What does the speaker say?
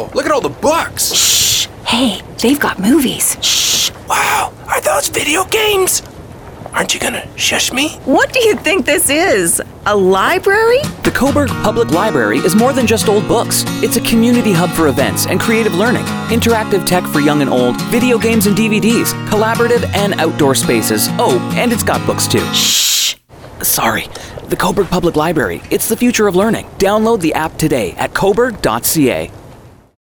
Wow, look at all the books. Shh! Hey, they've got movies. Shh! Wow, are those video games? Aren't you gonna shush me? What do you think this is? A library? The Coburg Public Library is more than just old books. It's a community hub for events and creative learning, interactive tech for young and old, video games and DVDs, collaborative and outdoor spaces. Oh, and it's got books too. Shh! Sorry. The Coburg Public Library. It's the future of learning. Download the app today at coburg.ca.